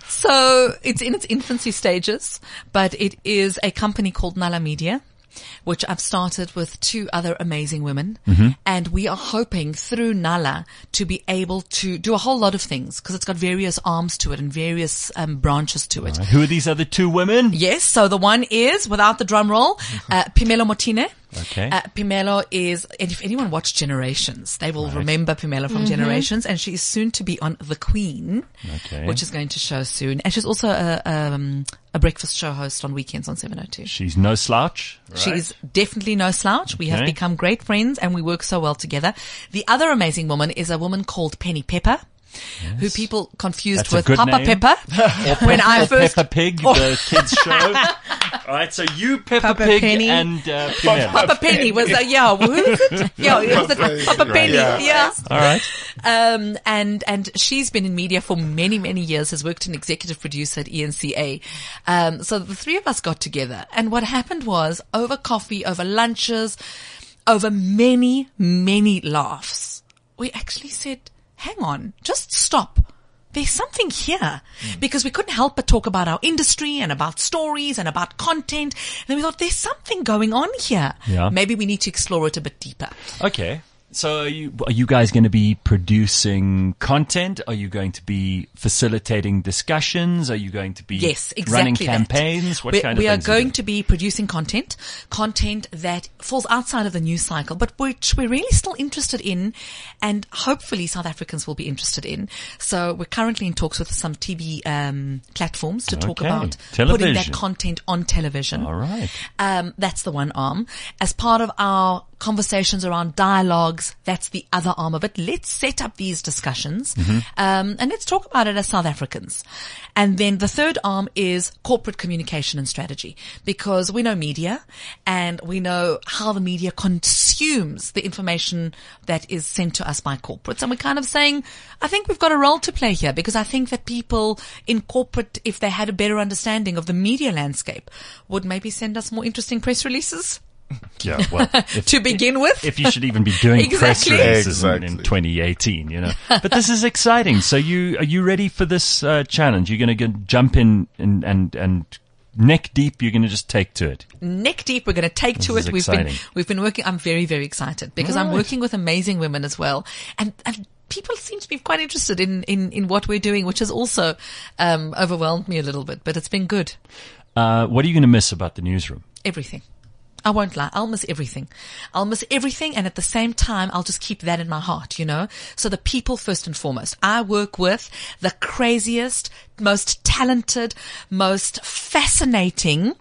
So it's in its infancy stages, but it is a company called Nala Media, which I've started with two other amazing women. Mm-hmm. And we are hoping through Nala to be able to do a whole lot of things because it's got various arms to it and various um, branches to it. Right. Who are these other two women? Yes. So the one is, without the drum roll, uh, Pimelo Motine. Okay. Uh, Pimelo is, and if anyone watched Generations, they will Right. remember Pimelo from mm-hmm. Generations, and she is soon to be on The Queen, okay. which is going to show soon. And she's also a, um, a breakfast show host on weekends on seven oh two. She's no slouch. Right? She's definitely no slouch. We have Okay. become great friends and we work so well together. The other amazing woman is a woman called Penny Pepper. Yes. Who people confused That's a with good Papa name. Pepper. when I Or first Peppa Pig, the kids show. All right, so you, Peppa Papa Pig, Penny. and uh, Pimela. Papa Penny was a, yeah, who is it? Yeah, it was it Papa Penny, Yeah. yeah. All right. Um, and, and she's been in media for many, many years, has worked an executive producer at E N C A. Um, so the three of us got together and what happened was over coffee, over lunches, over many, many laughs, we actually said, hang on, just stop. There's something here because we couldn't help but talk about our industry and about stories and about content. And then we thought there's something going on here. Yeah. Maybe we need to explore it a bit deeper. Okay. So are you, are you guys going to be producing content? Are you going to be facilitating discussions? Are you going to be Yes, exactly running that. campaigns? What we, kind of we are things going you to be producing content, content that falls outside of the news cycle, but which we're really still interested in and hopefully South Africans will be interested in. So we're currently in talks with some T V um, platforms to talk Okay. about Television. putting that content on television. All right. Um, that's the one arm. As part of our conversations around dialogues, that's the other arm of it. Let's set up these discussions, Mm-hmm. um, and let's talk about it as South Africans. And then the third arm is corporate communication and strategy, because we know media and we know how the media consumes the information that is sent to us by corporates. And we're kind of saying, I think we've got a role to play here, because I think that people in corporate, if they had a better understanding of the media landscape, would maybe send us more interesting press releases. Yeah, well, if, to begin with. if you should even be doing press Exactly. releases in, in Exactly. twenty eighteen, you know. But this is exciting. So you are you ready for this uh, challenge? You're going to jump in and and and neck deep. You're going to just take to it. Neck deep, we're going to take to This is it. We've been exciting. we've been working. I'm very very excited because I'm Right. working with amazing women as well, and and people seem to be quite interested in in in what we're doing, which has also um overwhelmed me a little bit. But it's been good. Uh, what are you going to miss about the newsroom? Everything. I won't lie. I'll miss everything. I'll miss everything. And at the same time, I'll just keep that in my heart, you know? So the people first and foremost. I work with the craziest, most talented, most fascinating,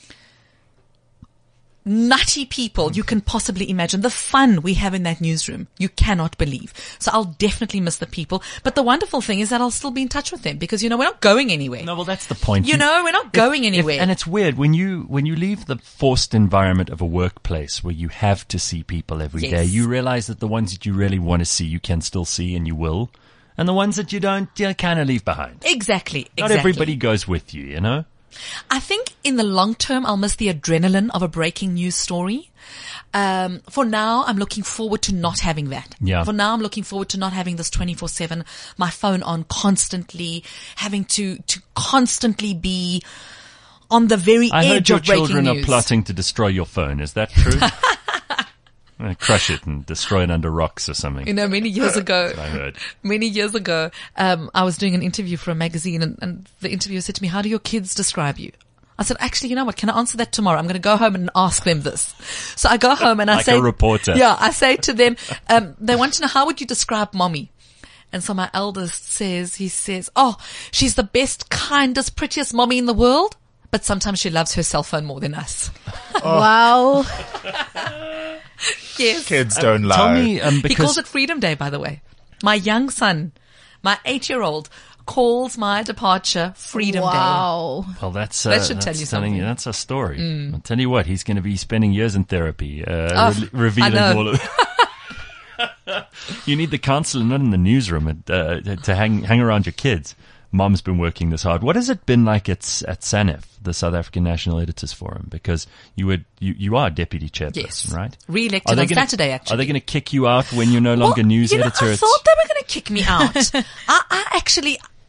nutty people you can possibly imagine. The fun we have in that newsroom, you cannot believe. So I'll definitely miss the people. But the wonderful thing is that I'll still be in touch with them because, you know, we're not going anywhere. No, well, that's the point. You know, we're not going If- anywhere. and it's weird when you when you leave the forced environment of a workplace where you have to see people every day. Yes. You realize that the ones that you really want to see, you can still see, and you will, and the ones that you don't, you kind of leave behind. Exactly. Exactly. Not everybody goes with you, you know. I think in the long term, I'll miss the adrenaline of a breaking news story. Um, for now, I'm looking forward to not having that. Yeah. For now, I'm looking forward to not having this twenty-four seven, my phone on constantly, having to, to constantly be on the very I heard edge your of breaking children news. are plotting to destroy your phone. Is that true? Uh, crush it and destroy it under rocks or something. You know, many years ago, I heard. many years ago, um, I was doing an interview for a magazine and, and the interviewer said to me, how do your kids describe you? I said, actually, you know what? Can I answer that tomorrow? I'm going to go home and ask them this. So I go home and I Like say, a reporter. Yeah, I say to them, um, they want to know, how would you describe mommy? And so my eldest says, he says, oh, she's the best, kindest, prettiest mommy in the world. But sometimes she loves her cell phone more than us. Wow. Yes. Kids don't lie. Tell me, um, He because calls it Freedom Day, by the way. My young son, my eight-year-old, calls my departure Freedom Day. Wow. well, that's uh, That should that's tell you telling something. Mm. that's a story. I'll tell you what, he's going to be spending years in therapy, uh, Oh, re- revealing I know. all of. You need the counselor, not in the newsroom, at, uh, to hang hang around your kids. Mom's been working this hard. What has it been like at at SANEF, the South African National Editors Forum? Because you would you, you are deputy chairperson, Yes. right? Re-elected Are they on gonna- Saturday, actually. Are they going to kick you out when you're no longer Well, news you know, editor? I at- thought they were going to kick me out. I, I actually,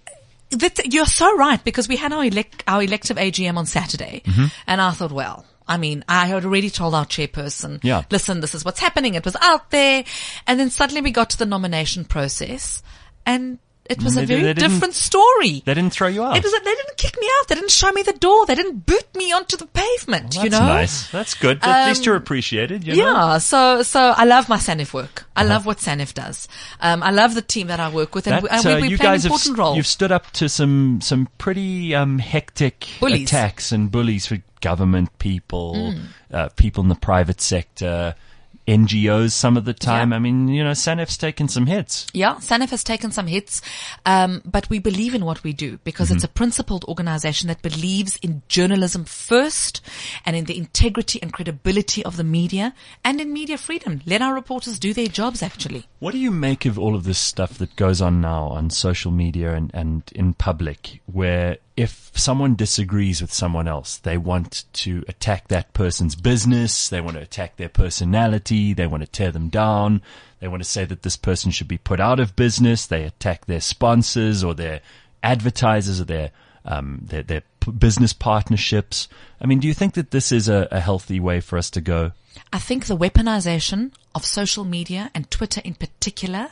That, you're so right, because we had our elect, our elective A G M on Saturday, Mm-hmm. and I thought, well, I mean, I had already told our chairperson, Yeah. listen, this is what's happening. It was out there. And then suddenly we got to the nomination process, and it was They a did- very they didn't- different story. They didn't throw you out. It was, they didn't kick me out. They didn't show me the door. They didn't boot me onto the pavement, That's you know? nice. That's good. At Um, least you're appreciated, you know? Yeah, so so I love my SANEF work. I love what SANEF does. Um, I love the team that I work with, and, That, we, and we, uh, we you play an guys have important s- role. you've stood up to some some pretty um, hectic Bullies. attacks and bullies for government people, Mm. uh, people in the private sector, N G Os some of the time. Yeah. I mean, you know, SANEF's taken some hits. Yeah, SANEF has taken some hits, um, but we believe in what we do because Mm-hmm. it's a principled organization that believes in journalism first and in the integrity and credibility of the media and in media freedom. Let our reporters do their jobs, actually. What do you make of all of this stuff that goes on now on social media and, and in public, where if someone disagrees with someone else, they want to attack that person's business, they want to attack their personality, they want to tear them down, they want to say that this person should be put out of business, they attack their sponsors or their advertisers or their um, their, their p- business partnerships. I mean, do you think that this is a, a healthy way for us to go? I think the weaponization of social media and Twitter in particular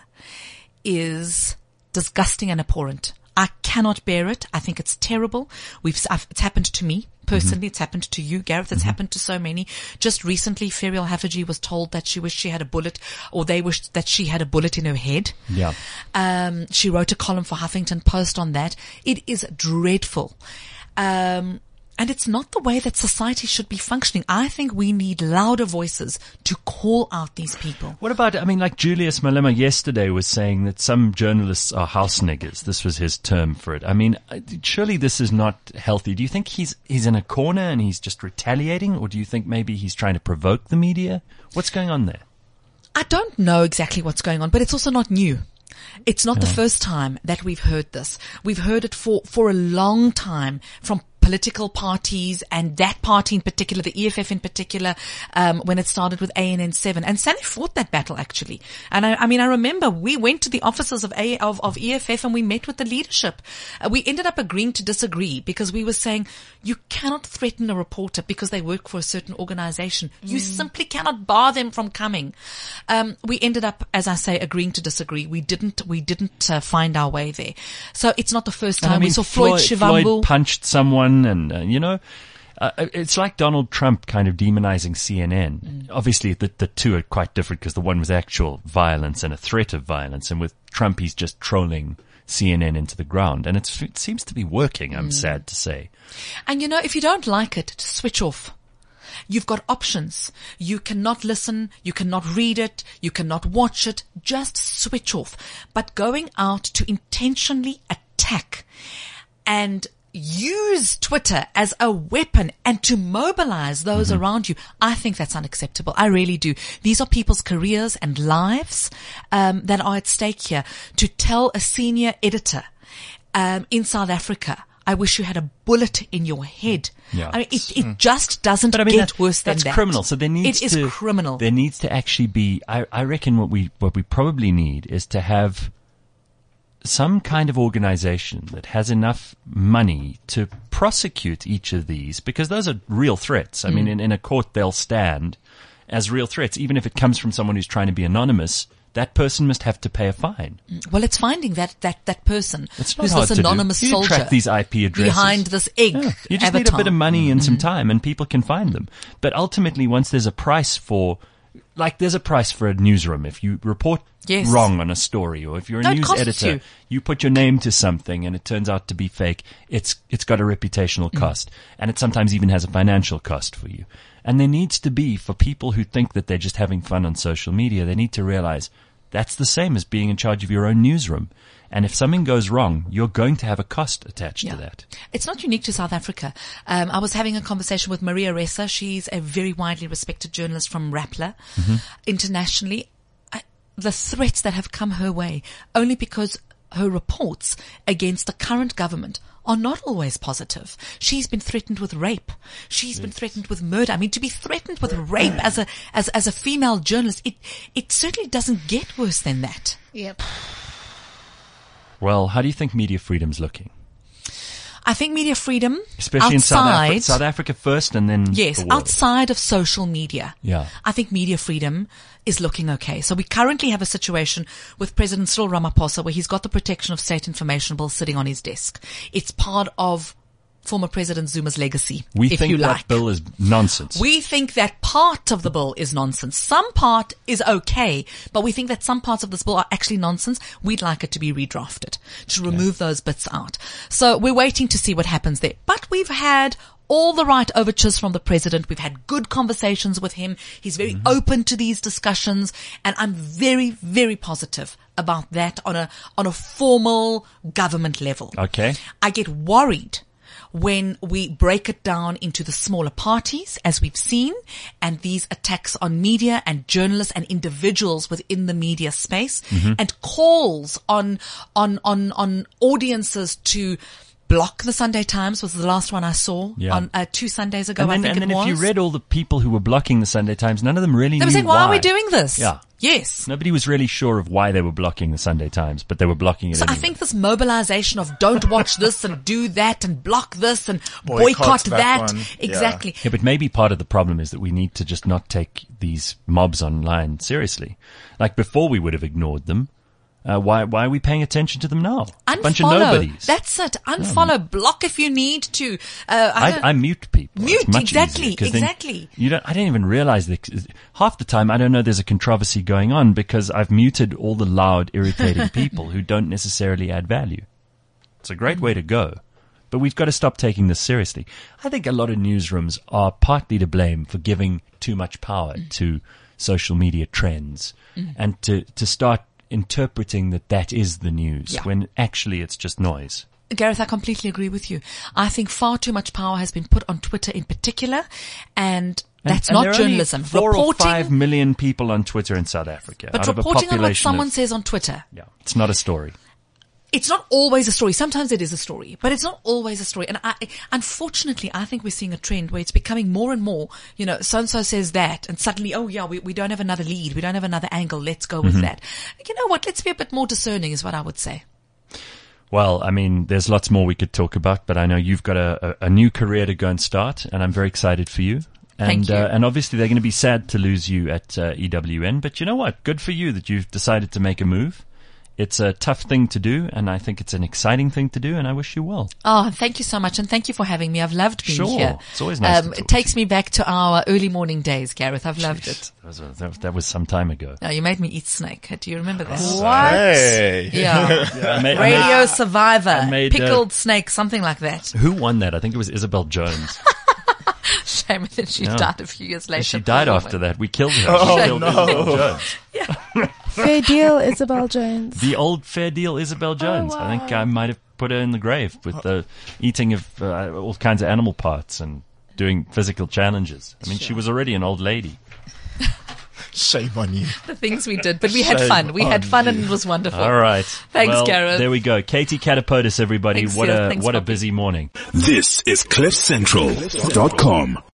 is disgusting and abhorrent. I cannot bear it. I think it's terrible. We've, I've, it's happened to me personally. Mm-hmm. It's happened to you, Gareth. It's mm-hmm. happened to so many. Just recently, Ferial Haffajee was told that she wished she had a bullet, or they wished that she had a bullet in her head. Yeah. Um, she wrote a column for Huffington Post on that. It is dreadful. Um, And it's not the way that society should be functioning. I think we need louder voices to call out these people. What about, I mean, like Julius Malema yesterday was saying that some journalists are house niggers. This was his term for it. I mean, surely this is not healthy. Do you think he's he's in a corner and he's just retaliating? Or do you think maybe he's trying to provoke the media? What's going on there? I don't know exactly what's going on, but it's also not new. It's not Yeah. the first time that we've heard this. We've heard it for, for a long time from political parties, and that party in particular, the E F F in particular, um, when it started with A N N seven. And SANEF fought that battle, actually. And I, I mean, I remember we went to the offices of A, of, of E F F and we met with the leadership. Uh, we ended up agreeing to disagree because we were saying you cannot threaten a reporter because they work for a certain organization. Mm. You simply cannot bar them from coming. Um, we ended up, as I say, agreeing to disagree. We didn't, we didn't uh, find our way there. So it's not the first time. And I mean, we saw Floyd, Floyd Shivambu. Floyd punched someone. And, uh, you know, uh, it's like Donald Trump kind of demonizing C N N. Mm. Obviously, the, the two are quite different because the one was actual violence and a threat of violence. And with Trump, he's just trolling C N N into the ground. And it's, it seems to be working, I'm mm. sad to say. And, you know, if you don't like it, just switch off. You've got options. You cannot listen. You cannot read it. You cannot watch it. Just switch off. But going out to intentionally attack and use Twitter as a weapon and to mobilize those mm-hmm. around you, I think that's unacceptable. I really do. These are people's careers and lives um, that are at stake here. To tell a senior editor um, in South Africa, I wish you had a bullet in your head. Yeah. I mean, it, it just doesn't but I mean, get that, worse than that's that. That's criminal. So there needs it to, is criminal. There needs to actually be, I, I reckon what we, what we probably need is to have some kind of organization that has enough money to prosecute each of these, because those are real threats. I mm. mean, in, in a court, they'll stand as real threats. Even if it comes from someone who's trying to be anonymous, that person must have to pay a fine. Well, it's finding that, that, that person it's who's hard this anonymous to do. You soldier track these I P addresses behind this egg. Yeah. You just avatar. need a bit of money and mm-hmm. some time, and people can find them. But ultimately, once there's a price for, like there's a price for a newsroom. If you report yes. wrong on a story, or if you're a no, news editor, you. you put your name to something and it turns out to be fake, it's it's got a reputational mm. cost. And it sometimes even has a financial cost for you. And there needs to be, for people who think that they're just having fun on social media, they need to realize that's the same as being in charge of your own newsroom. And if something goes wrong, you're going to have a cost attached yeah. to that. It's not unique to South Africa. Um, I was having a conversation with Maria Ressa. She's a very widely respected journalist from Rappler mm-hmm. internationally. I, the threats that have come her way, only because her reports against the current government are not always positive. She's been threatened with rape. She's yes. been threatened with murder. I mean, to be threatened with rape as a as as a female journalist, it it certainly doesn't get worse than that. Yep. Well, how do you think media freedom's looking? I think media freedom, Especially in South outside, Africa, South Africa first and then yes, the world. outside of social media. Yeah. I think media freedom is looking okay. So we currently have a situation with President Cyril Ramaphosa where he's got the Protection of State Information Bill sitting on his desk. It's part of former President Zuma's legacy, We if think you that like. bill is nonsense. We think that part of the bill is nonsense. Some part is okay, but we think that some parts of this bill are actually nonsense. We'd like it to be redrafted, to remove those bits out. So we're waiting to see what happens there. But we've had all the right overtures from the president. We've had good conversations with him. He's very mm-hmm. open to these discussions, and I'm very, very positive about that on a, on a formal government level. Okay. I get worried when we break it down into the smaller parties, as we've seen, and these attacks on media and journalists and individuals within the media space, mm-hmm. and calls on, on, on, on audiences to block the Sunday Times was the last one I saw Yeah. on uh, two Sundays ago. And then, I think and then it was. if you read all the people who were blocking the Sunday Times, none of them really they knew were saying, why. why are we doing this? Yeah. Yes. Nobody was really sure of why they were blocking the Sunday Times, but they were blocking it So anyway. I think this mobilization of don't watch this and do that and block this and Boycott boycott that that. one. Yeah. Exactly. Yeah, but maybe part of the problem is that we need to just not take these mobs online seriously. Like before we would have ignored them. Uh, why, why are we paying attention to them now? A bunch of Unfollow. nobodies. That's it. Unfollow. Block if you need to. Uh, I don't- I, I mute people. Mute, It's much exactly, easier, 'cause then exactly. You don't, I didn't even realize that half the time I don't know there's a controversy going on because I've muted all the loud, irritating people who don't necessarily add value. It's a great way to go. But we've got to stop taking this seriously. I think a lot of newsrooms are partly to blame for giving too much power to social media trends and to, to start interpreting that that is the news Yeah. when actually it's just noise. Gareth, I completely agree with you. I think far too much power has been put on Twitter in particular, and that's And- and not there are only journalism. Four reporting, or five million people on Twitter in South Africa. but out of a reporting on what population someone of, says on Twitter. yeah, it's not a story. It's not always a story. Sometimes it is a story, but it's not always a story. And I, unfortunately, I think we're seeing a trend where it's becoming more and more, you know, so-and-so says that, and suddenly, oh yeah, we, we don't have another lead. We don't have another angle. Let's go with Mm-hmm. that. You know what? Let's be a bit more discerning is what I would say. Well, I mean, there's lots more we could talk about, but I know you've got a, a, a new career to go and start, and I'm very excited for you. And, Thank you. Uh, and obviously they're going to be sad to lose you at uh, E W N, but you know what? Good for you that you've decided to make a move. It's a tough thing to do, and I think it's an exciting thing to do, and I wish you well. Oh, thank you so much, and thank you for having me. I've loved being Sure. here. It's always nice to Um, talk it takes me back to our early morning days, Gareth. I've loved it. That was, that, that was some time ago. No, you made me eat snake. Do you remember that? Hey. Yeah. I made, I Radio made- Survivor, I made, uh, pickled snake, something like that. who won that? I think it was Isabel Jones. Shame that she No. died a few years later. She died poor after woman. that. We killed her. Oh, we killed no. Isabel Jones. Fair deal, Isabel Jones. The old fair deal Isabel Jones. wow. I think I might have put her in the grave with the eating of uh, all kinds of animal parts and doing physical challenges. I mean, she was already an old lady. Shame on you. The things we did, but we had Shame fun. We had on fun, and you. it was wonderful. All right. Thanks, well, Gareth. There we go. Katie Catapodis, everybody. Thanks, what Sil. a Thanks, what a Poppy. busy morning. This is cliff central dot com.